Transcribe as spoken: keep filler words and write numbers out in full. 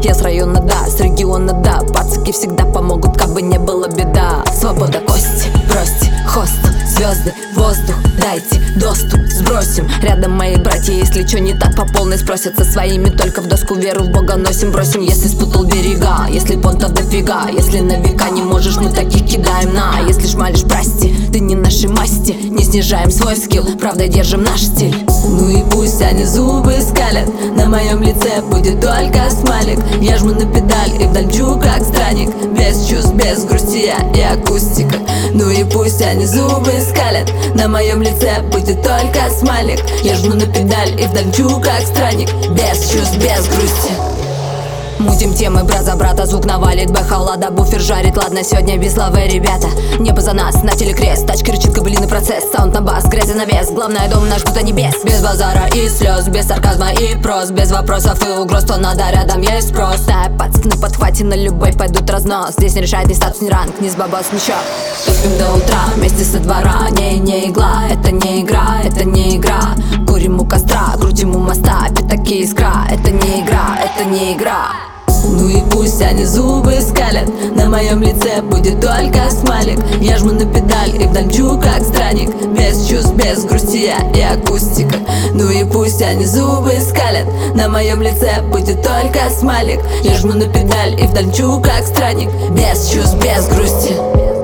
Я с района, да, с региона, да. Пацаки всегда помогут, как бы не было беда. Свобода, кости, бросьте, хост, звезды, воздух, дайте доступ, сбросим. Рядом мои братья, если чё не так, по полной спросят со своими. Только в доску веру в Бога носим, бросим. Если спутал берега, если понтов дофига, если на века не можешь, мы таких кидаем на. Если шмалишь, прости, ты не нашей масти. Не снижаем свой скилл, правда держим наш стиль. Ну и пусть они зубы скалят, на моем лице будет только смайлик. Я жму на педаль и вдаль мчу как странник, без чувств, без грусти я и акустика. Ну и пусть они зубы скалят, на моем лице будет только смайлик. Я жму на педаль и вдаль мчу как странник, без чувств, без грусти. Мутим темы, брат за брата, звук навалит, бэхалада, буфер жарит. Ладно, сегодня без славы, ребята. Небо за нас, на телекрест, тачка рычит, кабелиный процесс. Саунд на бас, грязь на вес, главное дом наш, до небес. Без базара и слез, без сарказма и прос, без вопросов и угроз, то надо рядом есть спрос. Да, пацаны на подхвате, на любой пойдут разнос. Здесь не решает ни статус, ни ранг, ни с бабос, ничего. Тупим до утра, вместе со двора. Не, не игла, это не игра, это не игра. Курим у костра, крутим у моста, пятаки искра. Это не игра, это не игра. Ну и пусть они зубы скалят, на моем лице будет только смайлик. Я жму на педаль и вдаль мчу как странник, без чувств, без грусти я и акустика. Ну и пусть они зубы скалят, на моем лице будет только смайлик. Я жму на педаль и вдаль мчу как странник, без чувств, без грусти.